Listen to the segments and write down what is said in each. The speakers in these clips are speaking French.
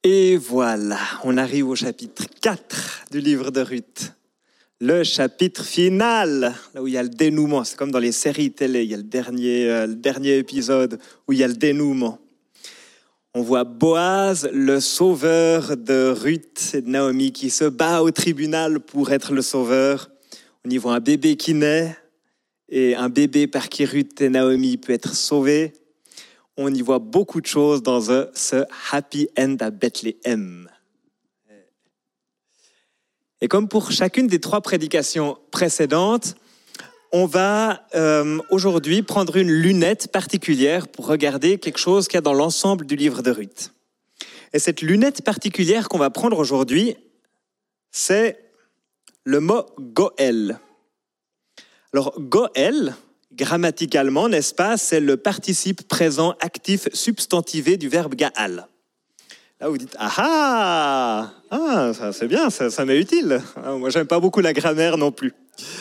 Et voilà, on arrive au chapitre 4 du livre de Ruth. Le chapitre final, là où il y a le dénouement. C'est comme dans les séries télé, il y a le dernier épisode où il y a le dénouement. On voit Boaz, le sauveur de Ruth et de Naomi, qui se bat au tribunal pour être le sauveur. On y voit un bébé qui naît, et un bébé par qui Ruth et Naomi peut être sauvés. On y voit beaucoup de choses dans ce happy end à Bethléem. Et comme pour chacune des 3 prédications précédentes, on va aujourd'hui prendre une lunette particulière pour regarder quelque chose qu'il y a dans l'ensemble du livre de Ruth. Et cette lunette particulière qu'on va prendre aujourd'hui, c'est le mot Goël. Alors Goël, grammaticalement, n'est-ce pas, c'est le participe présent actif substantivé du verbe Gaal. Là, vous dites « Ah, ça c'est bien, ça m'est utile. » Moi, j'aime pas beaucoup la grammaire non plus.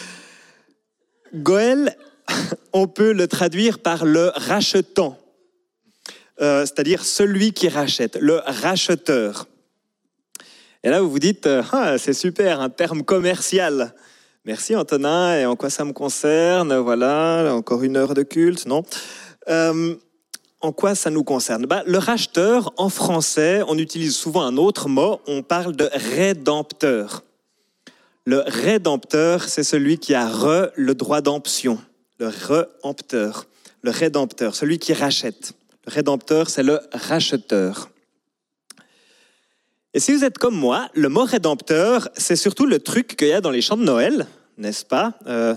Goël, on peut le traduire par le rachetant, c'est-à-dire celui qui rachète, le racheteur. Et là, vous vous dites « c'est super, un terme commercial. » Merci Antonin, et en quoi ça me concerne? Voilà, encore une heure de culte, non? En quoi ça nous concerne? Le racheteur, en français, on utilise souvent un autre mot, on parle de rédempteur. Le rédempteur, c'est celui qui a le droit d'emption. Le rédempteur, le rédempteur, celui qui rachète. Le rédempteur, c'est le racheteur. Et si vous êtes comme moi, le mot rédempteur, c'est surtout le truc qu'il y a dans les chants de Noël, n'est-ce pas?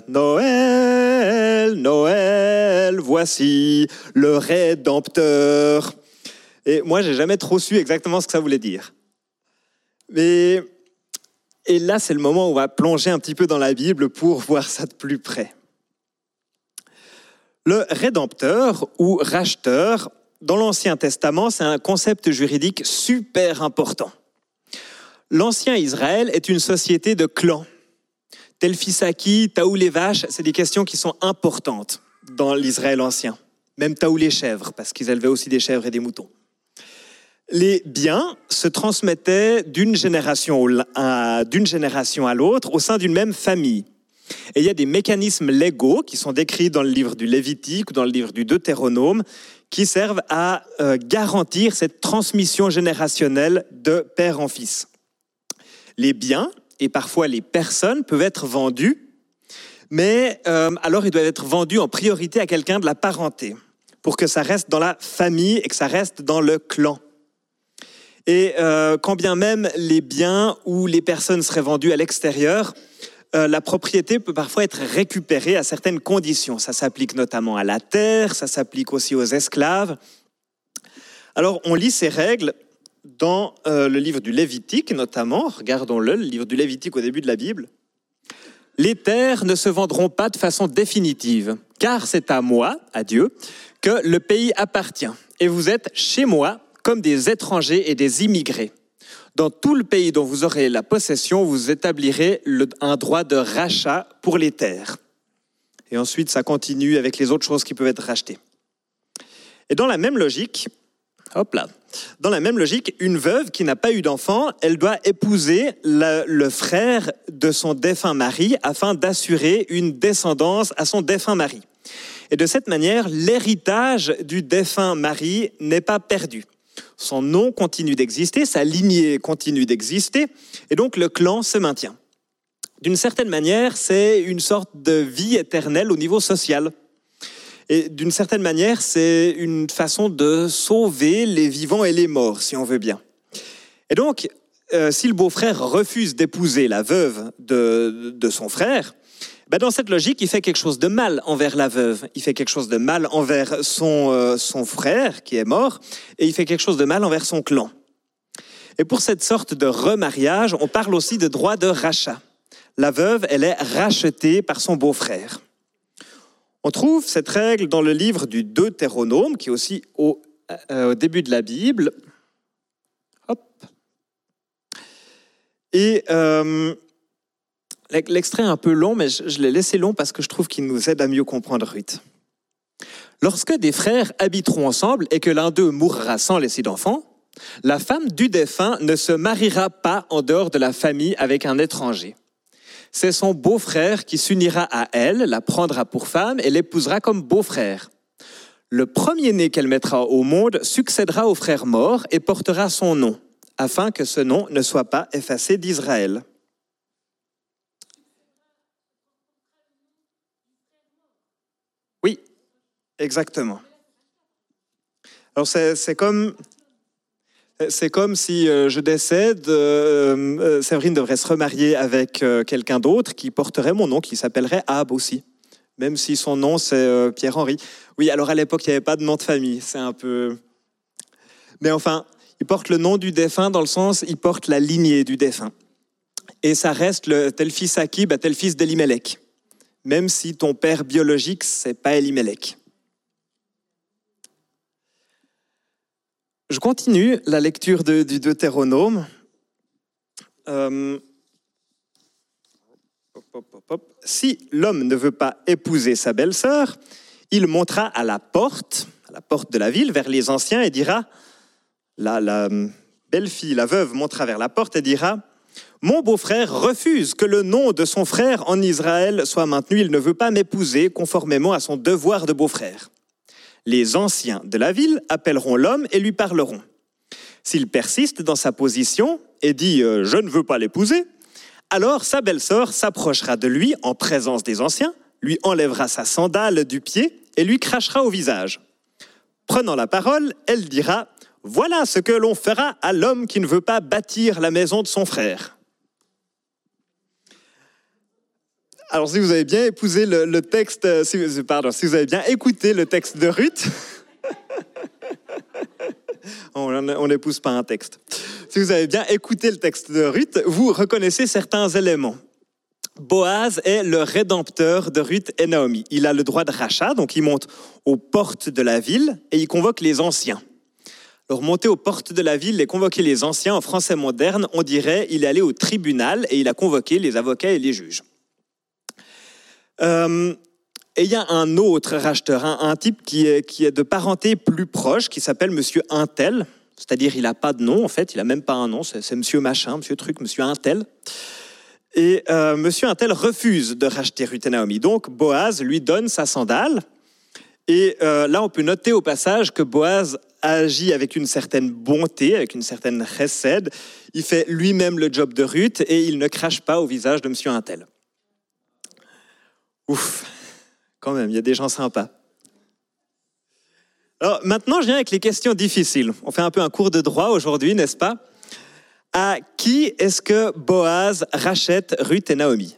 Noël, Noël, voici le rédempteur. Et moi, j'ai jamais trop su exactement ce que ça voulait dire. Et là, c'est le moment où on va plonger un petit peu dans la Bible pour voir ça de plus près. Le rédempteur ou racheteur, dans l'Ancien Testament, c'est un concept juridique super important. L'Ancien Israël est une société de clans. Tel fils à qui, Taou les vaches, c'est des questions qui sont importantes dans l'Israël ancien. Même Taou les chèvres, parce qu'ils élevaient aussi des chèvres et des moutons. Les biens se transmettaient d'une génération à l'autre au sein d'une même famille. Et il y a des mécanismes légaux qui sont décrits dans le livre du Lévitique ou dans le livre du Deutéronome qui servent à garantir cette transmission générationnelle de père en fils. Les biens et parfois les personnes peuvent être vendus, mais alors ils doivent être vendus en priorité à quelqu'un de la parenté pour que ça reste dans la famille et que ça reste dans le clan. Et quand bien même les biens ou les personnes seraient vendus à l'extérieur, la propriété peut parfois être récupérée à certaines conditions. Ça s'applique notamment à la terre, ça s'applique aussi aux esclaves. Alors on lit ces règles dans le livre du Lévitique notamment, regardons-le, le livre du Lévitique au début de la Bible. « Les terres ne se vendront pas de façon définitive, car c'est à moi, à Dieu, que le pays appartient. Et vous êtes chez moi comme des étrangers et des immigrés. Dans tout le pays dont vous aurez la possession, vous établirez un droit de rachat pour les terres. » Et ensuite, ça continue avec les autres choses qui peuvent être rachetées. Et dans la même logique, une veuve qui n'a pas eu d'enfant, elle doit épouser le frère de son défunt mari afin d'assurer une descendance à son défunt mari. Et de cette manière, l'héritage du défunt mari n'est pas perdu. Son nom continue d'exister, sa lignée continue d'exister, et donc le clan se maintient. D'une certaine manière, c'est une sorte de vie éternelle au niveau social. Et d'une certaine manière, c'est une façon de sauver les vivants et les morts, si on veut bien. Et donc, si le beau-frère refuse d'épouser la veuve de son frère, dans cette logique, il fait quelque chose de mal envers la veuve, il fait quelque chose de mal envers son frère qui est mort, et il fait quelque chose de mal envers son clan. Et pour cette sorte de remariage, on parle aussi de droit de rachat. La veuve, elle est rachetée par son beau-frère. On trouve cette règle dans le livre du Deutéronome, qui est aussi au début de la Bible. Et l'extrait est un peu long, mais je l'ai laissé long parce que je trouve qu'il nous aide à mieux comprendre Ruth. Lorsque des frères habiteront ensemble et que l'un d'eux mourra sans laisser d'enfant, La femme du défunt ne se mariera pas en dehors de la famille avec un étranger. C'est son beau-frère qui s'unira à elle, la prendra pour femme et l'épousera comme beau-frère. Le premier-né qu'elle mettra au monde succédera au frère mort et portera son nom, afin que ce nom ne soit pas effacé d'Israël. Oui, exactement. Alors c'est comme si je décède, Séverine devrait se remarier avec quelqu'un d'autre qui porterait mon nom, qui s'appellerait Ab aussi, même si son nom c'est Pierre-Henri. Oui, alors à l'époque il n'y avait pas de nom de famille, c'est un peu... Mais enfin, il porte le nom du défunt dans le sens, il porte la lignée du défunt. Et ça reste tel fils Akib, tel fils d'Elimelech, même si ton père biologique c'est pas Elimelech. Je continue la lecture du Deutéronome. Si l'homme ne veut pas épouser sa belle-sœur, il montera à la porte de la ville, vers les anciens, et dira, la belle-fille, la veuve, montera vers la porte et dira, « Mon beau-frère refuse que le nom de son frère en Israël soit maintenu, il ne veut pas m'épouser conformément à son devoir de beau-frère. » Les anciens de la ville appelleront l'homme et lui parleront. S'il persiste dans sa position et dit « je ne veux pas l'épouser », alors sa belle-sœur s'approchera de lui en présence des anciens, lui enlèvera sa sandale du pied et lui crachera au visage. Prenant la parole, elle dira « Voilà ce que l'on fera à l'homme qui ne veut pas bâtir la maison de son frère. » Alors, si vous avez bien épousé le texte, si vous avez bien écouté le texte de Ruth, on n'épouse pas un texte. Si vous avez bien écouté le texte de Ruth, vous reconnaissez certains éléments. Boaz est le rédempteur de Ruth et Naomi. Il a le droit de rachat, donc il monte aux portes de la ville et il convoque les anciens. Alors, monter aux portes de la ville et convoquer les anciens, en français moderne, on dirait il est allé au tribunal et il a convoqué les avocats et les juges. Et il y a un autre racheteur, un type qui est de parenté plus proche, qui s'appelle Monsieur Untel, c'est-à-dire il n'a pas de nom en fait, il n'a même pas un nom, c'est Monsieur Machin, Monsieur Truc, Monsieur Untel. Et Monsieur Untel refuse de racheter Ruth et Naomi, donc Boaz lui donne sa sandale. Et là on peut noter au passage que Boaz agit avec une certaine bonté, avec une certaine chesed. Il fait lui-même le job de Ruth et il ne crache pas au visage de Monsieur Untel. Ouf, quand même, il y a des gens sympas. Alors maintenant, je viens avec les questions difficiles. On fait un peu un cours de droit aujourd'hui, n'est-ce pas? À qui est-ce que Boaz rachète Ruth et Naomi?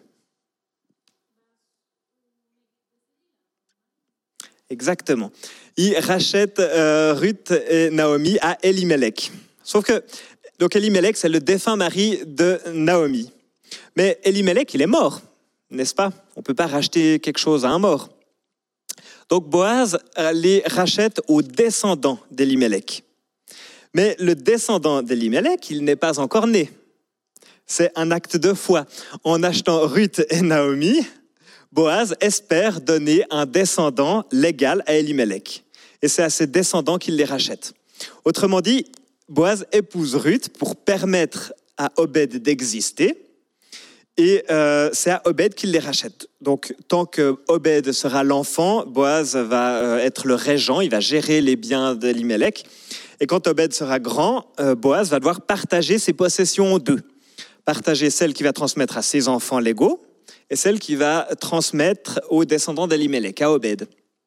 Exactement. Il rachète Ruth et Naomi à Elimelech. Sauf que, donc Elimelech, c'est le défunt mari de Naomi. Mais Elimelech, il est mort, n'est-ce pas? On ne peut pas racheter quelque chose à un mort. Donc Boaz les rachète aux descendants d'Elimelech. Mais le descendant d'Elimelech, il n'est pas encore né. C'est un acte de foi. En achetant Ruth et Naomi, Boaz espère donner un descendant légal à Elimelech. Et c'est à ses descendants qu'il les rachète. Autrement dit, Boaz épouse Ruth pour permettre à Obed d'exister. Et c'est à Obed qu'il les rachète. Donc, tant que Obed sera l'enfant, Boaz va être le régent, il va gérer les biens d'Elimelech. Et quand Obed sera grand, Boaz va devoir partager ses possessions en deux. Partager celle qu'il va transmettre à ses enfants légaux et celle qu'il va transmettre aux descendants d'Elimelech, à Obed.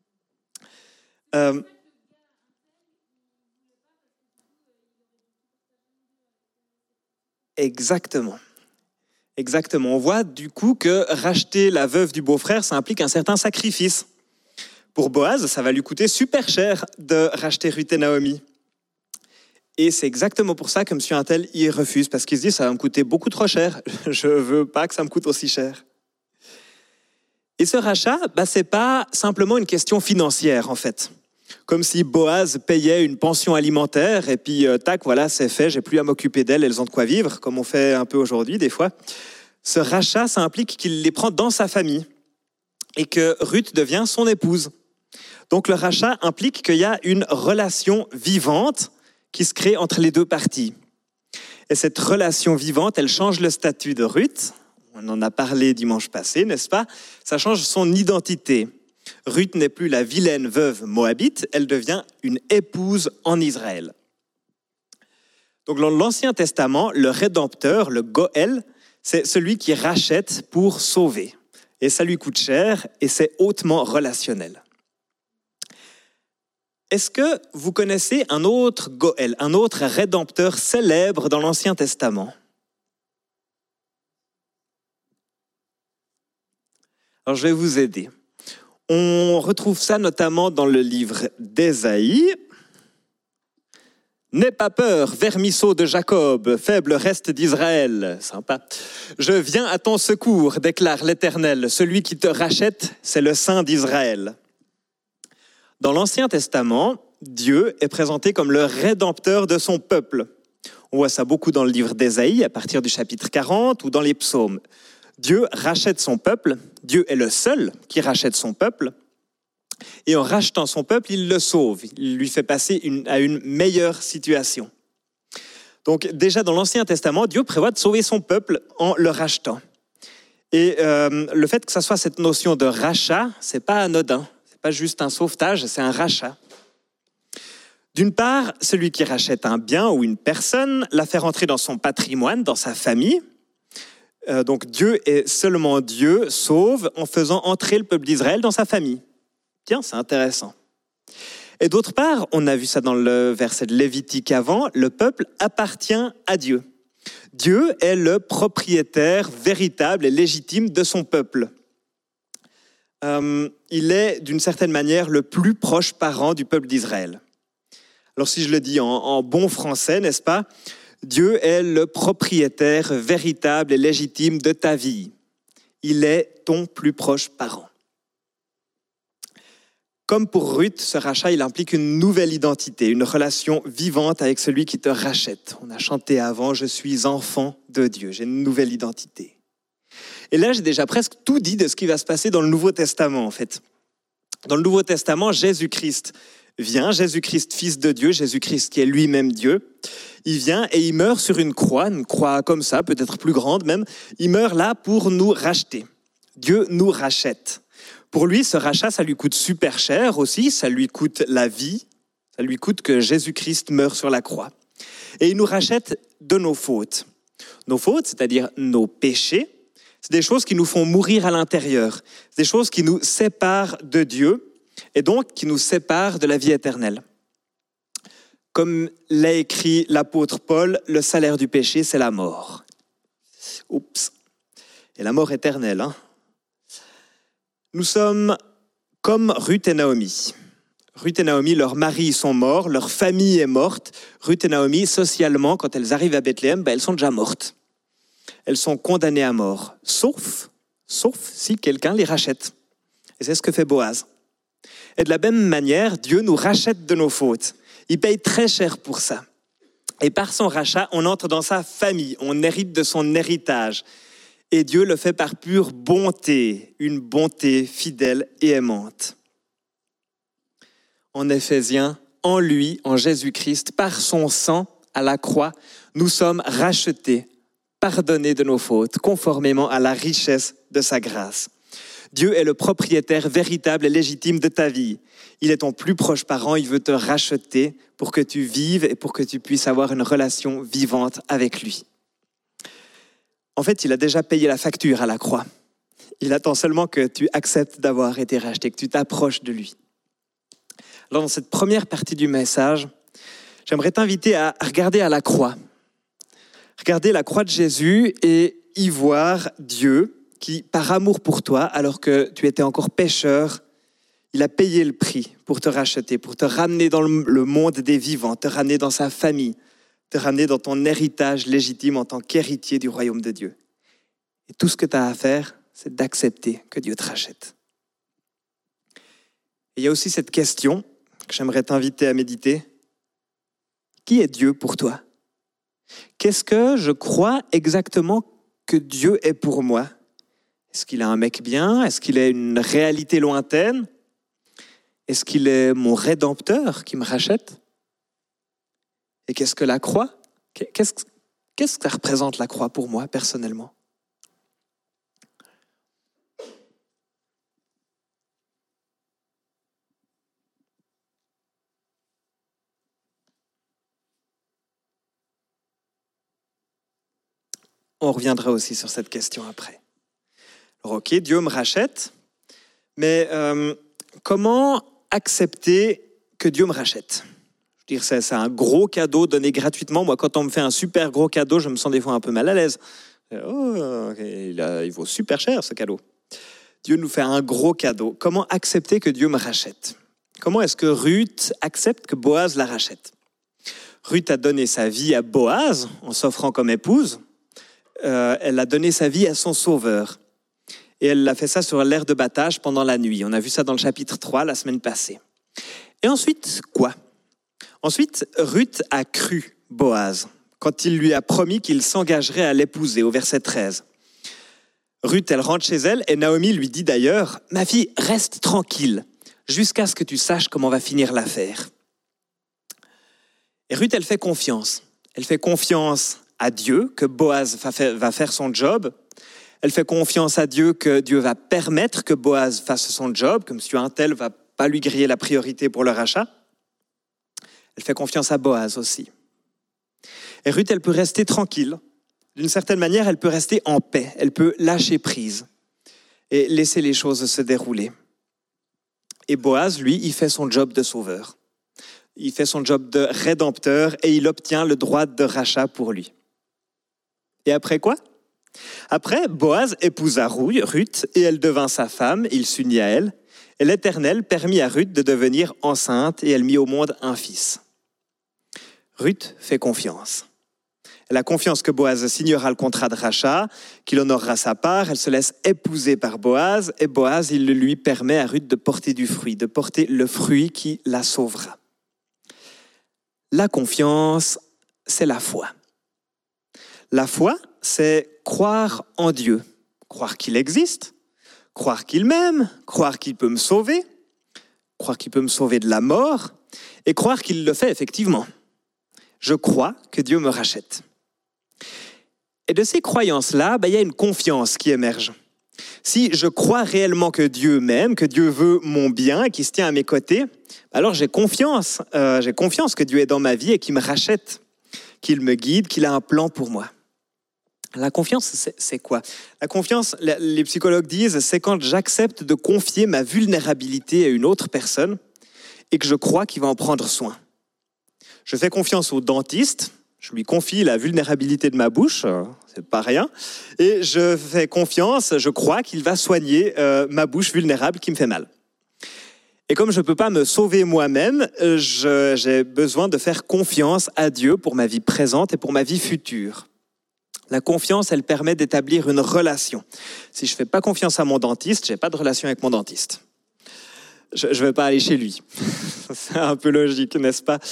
Exactement. Exactement. On voit du coup que racheter la veuve du beau-frère, ça implique un certain sacrifice. Pour Boaz, ça va lui coûter super cher de racheter Ruth et Naomi. Et c'est exactement pour ça que M. Untel y refuse, parce qu'il se dit ça va me coûter beaucoup trop cher. Je ne veux pas que ça me coûte aussi cher. Et ce rachat, c'est pas simplement une question financière en fait. Comme si Boaz payait une pension alimentaire et puis tac, voilà, c'est fait, j'ai plus à m'occuper d'elles, elles ont de quoi vivre, comme on fait un peu aujourd'hui des fois. Ce rachat, ça implique qu'il les prend dans sa famille et que Ruth devient son épouse. Donc le rachat implique qu'il y a une relation vivante qui se crée entre les deux parties. Et cette relation vivante, elle change le statut de Ruth. On en a parlé dimanche passé, n'est-ce pas? Ça change son identité. Ruth n'est plus la vilaine veuve moabite, elle devient une épouse en Israël. Donc dans l'Ancien Testament, le Rédempteur, le Goël, c'est celui qui rachète pour sauver. Et ça lui coûte cher et c'est hautement relationnel. Est-ce que vous connaissez un autre Goël, un autre Rédempteur célèbre dans l'Ancien Testament? Alors je vais vous aider. On retrouve ça notamment dans le livre d'Ésaïe. « N'aie pas peur, vermisseau de Jacob, faible reste d'Israël. » Sympa. « Je viens à ton secours, déclare l'Éternel. Celui qui te rachète, c'est le Saint d'Israël. » Dans l'Ancien Testament, Dieu est présenté comme le Rédempteur de son peuple. On voit ça beaucoup dans le livre d'Ésaïe, à partir du chapitre 40, ou dans les psaumes. Dieu rachète son peuple. Dieu est le seul qui rachète son peuple. Et en rachetant son peuple, il le sauve. Il lui fait passer à une meilleure situation. Donc déjà dans l'Ancien Testament, Dieu prévoit de sauver son peuple en le rachetant. Et le fait que ça soit cette notion de rachat, c'est pas anodin. C'est pas juste un sauvetage, c'est un rachat. D'une part, celui qui rachète un bien ou une personne la fait rentrer dans son patrimoine, dans sa famille. Donc Dieu est seulement Dieu, sauve en faisant entrer le peuple d'Israël dans sa famille. Tiens, c'est intéressant. Et d'autre part, on a vu ça dans le verset de Lévitique avant, le peuple appartient à Dieu. Dieu est le propriétaire véritable et légitime de son peuple. Il est d'une certaine manière le plus proche parent du peuple d'Israël. Alors si je le dis en bon français, n'est-ce pas? Dieu est le propriétaire véritable et légitime de ta vie. Il est ton plus proche parent. Comme pour Ruth, ce rachat, il implique une nouvelle identité, une relation vivante avec celui qui te rachète. On a chanté avant, je suis enfant de Dieu, j'ai une nouvelle identité. Et là, j'ai déjà presque tout dit de ce qui va se passer dans le Nouveau Testament, en fait. Dans le Nouveau Testament, Jésus-Christ vient, Jésus-Christ, fils de Dieu, Jésus-Christ qui est lui-même Dieu. Il vient et il meurt sur une croix comme ça, peut-être plus grande même. Il meurt là pour nous racheter. Dieu nous rachète. Pour lui, ce rachat, ça lui coûte super cher aussi, ça lui coûte la vie, ça lui coûte que Jésus-Christ meure sur la croix. Et il nous rachète de nos fautes. Nos fautes, c'est-à-dire nos péchés, c'est des choses qui nous font mourir à l'intérieur, c'est des choses qui nous séparent de Dieu et donc qui nous séparent de la vie éternelle. Comme l'a écrit l'apôtre Paul, le salaire du péché, c'est la mort. Oups. Et la mort éternelle, hein. Nous sommes comme Ruth et Naomi. Ruth et Naomi, leurs maris sont morts, leur famille est morte. Ruth et Naomi, socialement, quand elles arrivent à Bethléem, elles sont déjà mortes. Elles sont condamnées à mort, sauf si quelqu'un les rachète. Et c'est ce que fait Boaz. Et de la même manière, Dieu nous rachète de nos fautes. Il paye très cher pour ça. Et par son rachat, on entre dans sa famille, on hérite de son héritage. Et Dieu le fait par pure bonté, une bonté fidèle et aimante. En Éphésiens, en lui, en Jésus-Christ, par son sang à la croix, nous sommes rachetés, pardonnés de nos fautes, conformément à la richesse de sa grâce. Dieu est le propriétaire véritable et légitime de ta vie. Il est ton plus proche parent, il veut te racheter pour que tu vives et pour que tu puisses avoir une relation vivante avec lui. En fait, il a déjà payé la facture à la croix. Il attend seulement que tu acceptes d'avoir été racheté, que tu t'approches de lui. Alors, dans cette première partie du message, j'aimerais t'inviter à regarder à la croix. Regarder la croix de Jésus et y voir Dieu qui, par amour pour toi, alors que tu étais encore pécheur, il a payé le prix pour te racheter, pour te ramener dans le monde des vivants, te ramener dans sa famille, te ramener dans ton héritage légitime en tant qu'héritier du royaume de Dieu. Et tout ce que tu as à faire, c'est d'accepter que Dieu te rachète. Et il y a aussi cette question que j'aimerais t'inviter à méditer. Qui est Dieu pour toi? Qu'est-ce que je crois exactement que Dieu est pour moi? Est-ce qu'il est un mec bien? Est-ce qu'il est une réalité lointaine? Est-ce qu'il est mon rédempteur qui me rachète? Et qu'est-ce que la croix? Qu'est-ce que ça représente la croix pour moi personnellement? On reviendra aussi sur cette question après. Alors, ok, Dieu me rachète, mais comment accepter que Dieu me rachète? Je veux dire, c'est un gros cadeau donné gratuitement. Moi, quand on me fait un super gros cadeau, je me sens des fois un peu mal à l'aise. Oh, il vaut super cher ce cadeau. Dieu nous fait un gros cadeau. Comment accepter que Dieu me rachète? Comment est-ce que Ruth accepte que Boaz la rachète? Ruth a donné sa vie à Boaz en s'offrant comme épouse. Elle a donné sa vie à son sauveur. Et elle a fait ça sur l'aire de battage pendant la nuit. On a vu ça dans le chapitre 3 la semaine passée. Et ensuite, quoi? Ensuite, Ruth a cru Boaz quand il lui a promis qu'il s'engagerait à l'épouser, au verset 13. Ruth, elle rentre chez elle et Naomi lui dit d'ailleurs « Ma fille, reste tranquille jusqu'à ce que tu saches comment va finir l'affaire. » Et Ruth, elle fait confiance. Elle fait confiance à Dieu que Boaz va faire son job. Elle fait confiance à Dieu que Dieu va permettre que Boaz fasse son job, que M. Untel ne va pas lui griller la priorité pour le rachat. Elle fait confiance à Boaz aussi. Et Ruth, elle peut rester tranquille. D'une certaine manière, elle peut rester en paix. Elle peut lâcher prise et laisser les choses se dérouler. Et Boaz, lui, il fait son job de sauveur. Il fait son job de rédempteur et il obtient le droit de rachat pour lui. Et après quoi? Après, Boaz épousa Ruth et elle devint sa femme, il s'unit à elle. Et l'Éternel permit à Ruth de devenir enceinte et elle mit au monde un fils. Ruth fait confiance. Elle a confiance que Boaz signera le contrat de rachat, qu'il honorera sa part, elle se laisse épouser par Boaz et Boaz, il lui permet à Ruth de porter du fruit, de porter le fruit qui la sauvera. La confiance, c'est la foi. La foi, c'est croire en Dieu, croire qu'il existe, croire qu'il m'aime, croire qu'il peut me sauver, croire qu'il peut me sauver de la mort et croire qu'il le fait effectivement. Je crois que Dieu me rachète. Et de ces croyances-là, il y a une confiance qui émerge. Si je crois réellement que Dieu m'aime, que Dieu veut mon bien et qu'il se tient à mes côtés, alors j'ai confiance que Dieu est dans ma vie et qu'il me rachète, qu'il me guide, qu'il a un plan pour moi. La confiance, c'est quoi? La confiance, les psychologues disent, c'est quand j'accepte de confier ma vulnérabilité à une autre personne et que je crois qu'il va en prendre soin. Je fais confiance au dentiste, je lui confie la vulnérabilité de ma bouche, c'est pas rien, et je fais confiance, je crois qu'il va soigner ma bouche vulnérable qui me fait mal. Et comme je ne peux pas me sauver moi-même, j'ai besoin de faire confiance à Dieu pour ma vie présente et pour ma vie future. La confiance, elle permet d'établir une relation. Si je ne fais pas confiance à mon dentiste, je n'ai pas de relation avec mon dentiste. Je ne vais pas aller chez lui. C'est un peu logique, n'est-ce pas?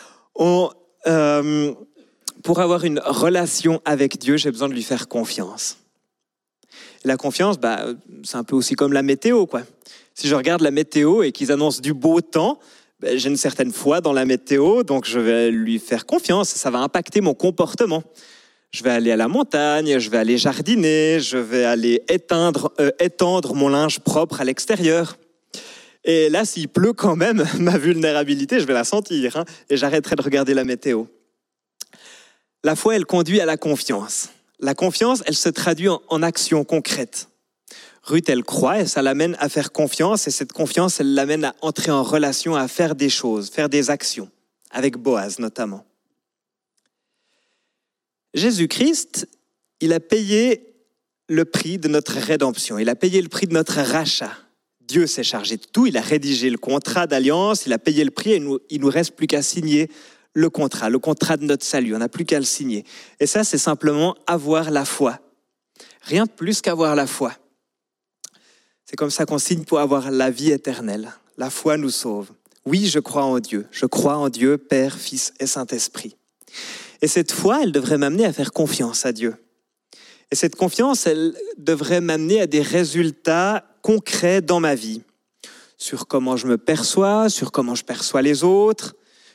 Pour avoir une relation avec Dieu, j'ai besoin de lui faire confiance. Et la confiance, c'est un peu aussi comme la météo, quoi. Si je regarde la météo et qu'ils annoncent du beau temps, j'ai une certaine foi dans la météo, donc je vais lui faire confiance. Ça va impacter mon comportement. Je vais aller à la montagne, je vais aller jardiner, je vais aller étendre mon linge propre à l'extérieur. Et là, s'il pleut quand même, ma vulnérabilité, je vais la sentir, et j'arrêterai de regarder la météo. La foi, elle conduit à la confiance. La confiance, elle se traduit en actions concrètes. Ruth, elle croit et ça l'amène à faire confiance, et cette confiance, elle l'amène à entrer en relation, à faire des choses, faire des actions, avec Boaz notamment. Jésus-Christ, il a payé le prix de notre rédemption, il a payé le prix de notre rachat. Dieu s'est chargé de tout, il a rédigé le contrat d'alliance, il a payé le prix et il nous reste plus qu'à signer le contrat de notre salut, on n'a plus qu'à le signer. Et ça, c'est simplement avoir la foi. Rien de plus qu'avoir la foi. C'est comme ça qu'on signe pour avoir la vie éternelle. La foi nous sauve. Oui, je crois en Dieu, Père, Fils et Saint-Esprit. Et cette foi, elle devrait m'amener à faire confiance à Dieu. Et cette confiance, elle devrait m'amener à des résultats concrets dans ma vie, sur comment je me perçois, sur comment je perçois les autres,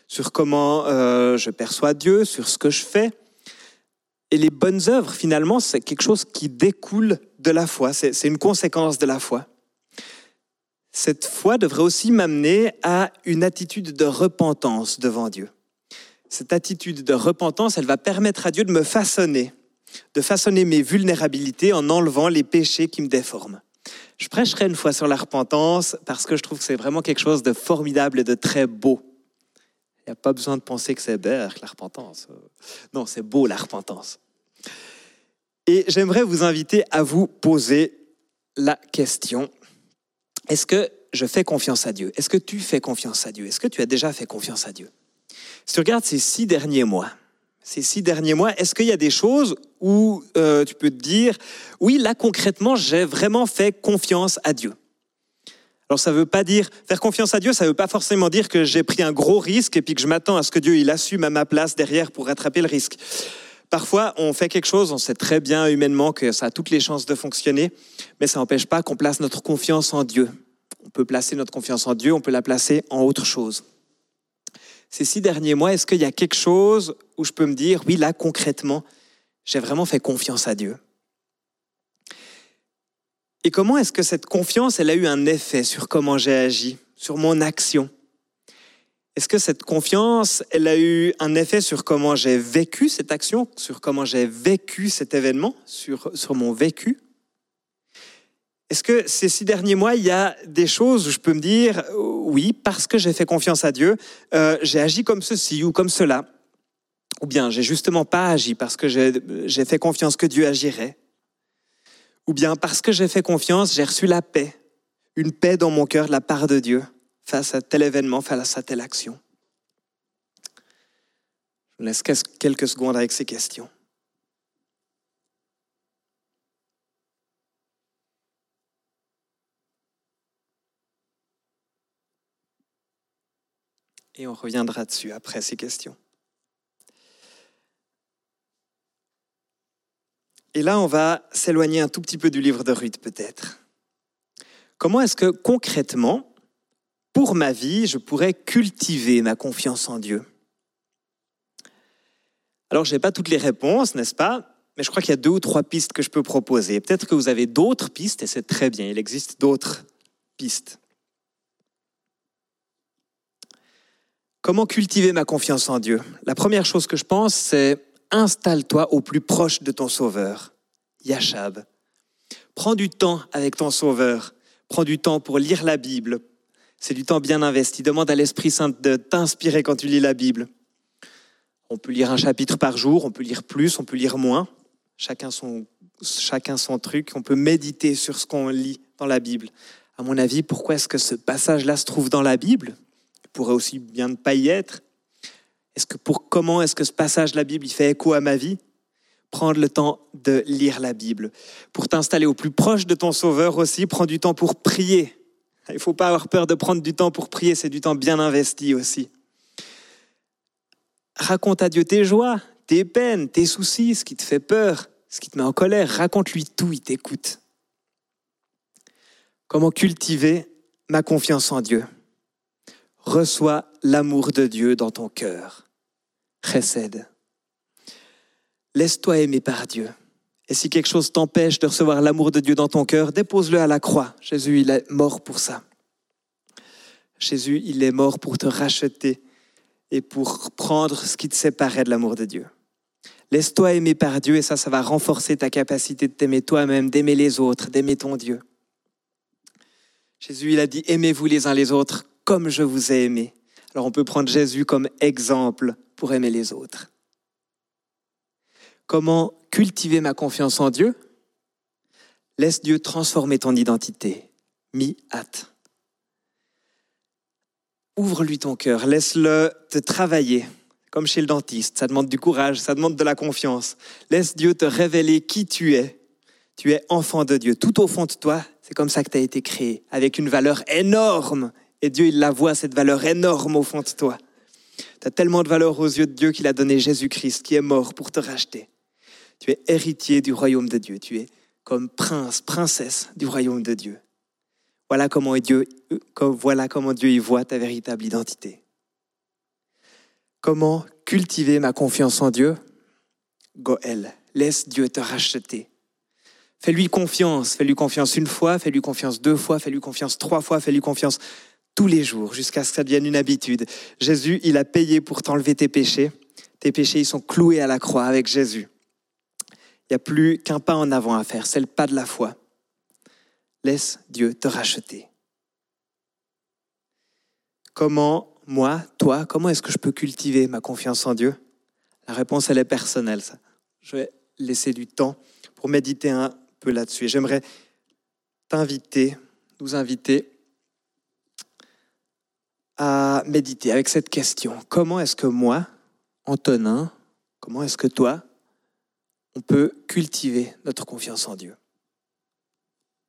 sur comment je perçois Dieu, sur ce que je fais. Et les bonnes œuvres, finalement, c'est quelque chose qui découle de la foi. C'est une conséquence de la foi. Cette foi devrait aussi m'amener à une attitude de repentance devant Dieu. Cette attitude de repentance, elle va permettre à Dieu de façonner mes vulnérabilités en enlevant les péchés qui me déforment. Je prêcherai une fois sur la repentance parce que je trouve que c'est vraiment quelque chose de formidable et de très beau. Il n'y a pas besoin de penser que c'est berk, la repentance. Non, c'est beau, la repentance. Et j'aimerais vous inviter à vous poser la question. Est-ce que je fais confiance à Dieu? Est-ce que tu fais confiance à Dieu? Est-ce que tu as déjà fait confiance à Dieu? Si tu regardes ces 6 derniers mois, est-ce qu'il y a des choses où tu peux te dire, oui, là concrètement, j'ai vraiment fait confiance à Dieu? Alors ça ne veut pas dire, faire confiance à Dieu, ça ne veut pas forcément dire que j'ai pris un gros risque et puis que je m'attends à ce que Dieu il assume à ma place derrière pour rattraper le risque. Parfois, on fait quelque chose, on sait très bien humainement que ça a toutes les chances de fonctionner, mais ça n'empêche pas qu'on place notre confiance en Dieu. On peut placer notre confiance en Dieu, on peut la placer en autre chose. Ces 6 derniers mois, est-ce qu'il y a quelque chose où je peux me dire, oui, là, concrètement, j'ai vraiment fait confiance à Dieu? Et comment est-ce que cette confiance, elle a eu un effet sur comment j'ai agi, sur mon action? Est-ce que cette confiance, elle a eu un effet sur comment j'ai vécu cette action, sur comment j'ai vécu cet événement, sur mon vécu? Est-ce que ces 6 derniers mois, il y a des choses où je peux me dire, oui, parce que j'ai fait confiance à Dieu, j'ai agi comme ceci ou comme cela? Ou bien, j'ai justement pas agi parce que j'ai fait confiance que Dieu agirait? Ou bien, parce que j'ai fait confiance, j'ai reçu la paix, une paix dans mon cœur de la part de Dieu face à tel événement, face à telle action? Je vous laisse quelques secondes avec ces questions. Et on reviendra dessus après ces questions. Et là, on va s'éloigner un tout petit peu du livre de Ruth, peut-être. Comment est-ce que, concrètement, pour ma vie, je pourrais cultiver ma confiance en Dieu? Alors, je n'ai pas toutes les réponses, n'est-ce pas? Mais je crois qu'il y a 2 ou 3 pistes que je peux proposer. Peut-être que vous avez d'autres pistes, et c'est très bien, il existe d'autres pistes. Comment cultiver ma confiance en Dieu? La première chose que je pense, c'est installe-toi au plus proche de ton Sauveur, Yashab. Prends du temps avec ton Sauveur. Prends du temps pour lire la Bible. C'est du temps bien investi. Demande à l'Esprit Saint de t'inspirer quand tu lis la Bible. On peut lire un chapitre par jour, on peut lire plus, on peut lire moins. Chacun son truc. On peut méditer sur ce qu'on lit dans la Bible. À mon avis, pourquoi est-ce que ce passage-là se trouve dans la Bible? Il pourrait aussi bien ne pas y être. Comment est-ce que ce passage de la Bible il fait écho à ma vie? Prendre le temps de lire la Bible. Pour t'installer au plus proche de ton Sauveur aussi, prends du temps pour prier. Il ne faut pas avoir peur de prendre du temps pour prier, c'est du temps bien investi aussi. Raconte à Dieu tes joies, tes peines, tes soucis, ce qui te fait peur, ce qui te met en colère. Raconte-lui tout, il t'écoute. Comment cultiver ma confiance en Dieu? Reçois l'amour de Dieu dans ton cœur. Chesed. Laisse-toi aimer par Dieu. Et si quelque chose t'empêche de recevoir l'amour de Dieu dans ton cœur, dépose-le à la croix. Jésus, il est mort pour ça. Jésus, il est mort pour te racheter et pour prendre ce qui te séparait de l'amour de Dieu. Laisse-toi aimer par Dieu et ça va renforcer ta capacité de t'aimer toi-même, d'aimer les autres, d'aimer ton Dieu. Jésus, il a dit, aimez-vous les uns les autres comme je vous ai aimé. Alors on peut prendre Jésus comme exemple pour aimer les autres. Comment cultiver ma confiance en Dieu? Laisse Dieu transformer ton identité. Mi-at. Ouvre-lui ton cœur, laisse-le te travailler, comme chez le dentiste. Ça demande du courage, ça demande de la confiance. Laisse Dieu te révéler qui tu es. Tu es enfant de Dieu. Tout au fond de toi, c'est comme ça que tu as été créé, avec une valeur énorme. Et Dieu, il la voit, cette valeur énorme au fond de toi. Tu as tellement de valeur aux yeux de Dieu qu'il a donné Jésus-Christ, qui est mort pour te racheter. Tu es héritier du royaume de Dieu. Tu es comme prince, princesse du royaume de Dieu. Voilà comment Dieu y voit ta véritable identité. Comment cultiver ma confiance en Dieu? Goël, laisse Dieu te racheter. Fais-lui confiance une fois, fais-lui confiance 2 fois, fais-lui confiance 3 fois, fais-lui confiance tous les jours jusqu'à ce que ça devienne une habitude. Jésus, il a payé pour t'enlever tes péchés. Tes péchés, ils sont cloués à la croix avec Jésus. Il n'y a plus qu'un pas en avant à faire, c'est le pas de la foi. Laisse Dieu te racheter. Comment, moi, toi, comment est-ce que je peux cultiver ma confiance en Dieu? La réponse, elle est personnelle. Ça. Je vais laisser du temps pour méditer un peu là-dessus. Et j'aimerais nous inviter à méditer avec cette question. Comment est-ce que moi, Antonin, comment est-ce que toi, on peut cultiver notre confiance en Dieu?